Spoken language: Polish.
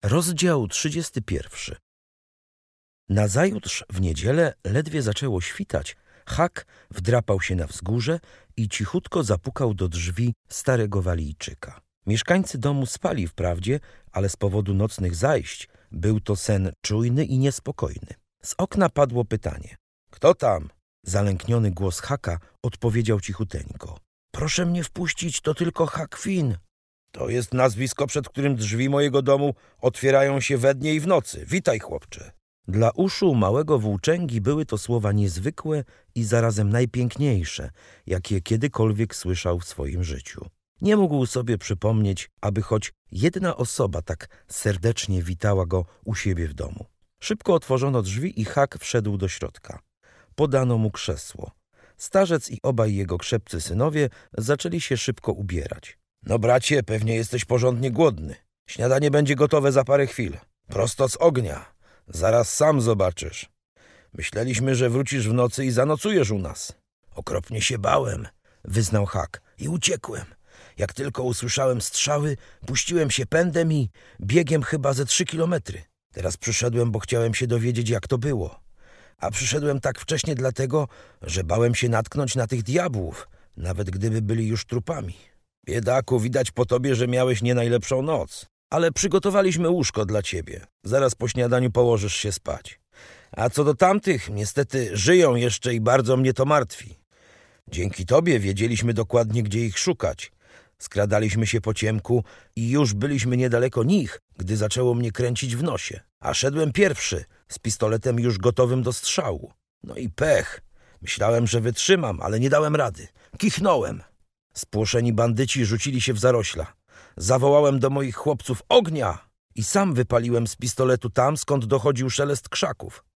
Rozdział 31. Nazajutrz w niedzielę ledwie zaczęło świtać, Hak wdrapał się na wzgórze i cichutko zapukał do drzwi starego Walijczyka. Mieszkańcy domu spali wprawdzie, ale z powodu nocnych zajść był to sen czujny i niespokojny. Z okna padło pytanie. Kto tam? Zalękniony głos Haka odpowiedział cichuteńko. Proszę mnie wpuścić, to tylko Hak Fin. To jest nazwisko, przed którym drzwi mojego domu otwierają się we dnie i w nocy. Witaj, chłopcze. Dla uszu małego włóczęgi były to słowa niezwykłe i zarazem najpiękniejsze, jakie kiedykolwiek słyszał w swoim życiu. Nie mógł sobie przypomnieć, aby choć jedna osoba tak serdecznie witała go u siebie w domu. Szybko otworzono drzwi i Hak wszedł do środka. Podano mu krzesło. Starzec i obaj jego krzepcy synowie zaczęli się szybko ubierać. No bracie, pewnie jesteś porządnie głodny. Śniadanie będzie gotowe za parę chwil. Prosto z ognia. Zaraz sam zobaczysz. Myśleliśmy, że wrócisz w nocy i zanocujesz u nas. Okropnie się bałem, wyznał Hak, i uciekłem. Jak tylko usłyszałem strzały, puściłem się pędem i biegiem chyba ze 3 kilometry. Teraz przyszedłem, bo chciałem się dowiedzieć, jak to było. A przyszedłem tak wcześnie dlatego, że bałem się natknąć na tych diabłów, nawet gdyby byli już trupami. Biedaku, widać po tobie, że miałeś nie najlepszą noc. Ale przygotowaliśmy łóżko dla ciebie. Zaraz po śniadaniu położysz się spać. A co do tamtych, niestety żyją jeszcze i bardzo mnie to martwi. Dzięki tobie wiedzieliśmy dokładnie, gdzie ich szukać. Skradaliśmy się po ciemku i już byliśmy niedaleko nich, gdy zaczęło mnie kręcić w nosie. A szedłem pierwszy, z pistoletem już gotowym do strzału. No i pech. Myślałem, że wytrzymam, ale nie dałem rady. Kichnąłem. Spłoszeni bandyci rzucili się w zarośla. Zawołałem do moich chłopców ognia i sam wypaliłem z pistoletu tam, skąd dochodził szelest krzaków.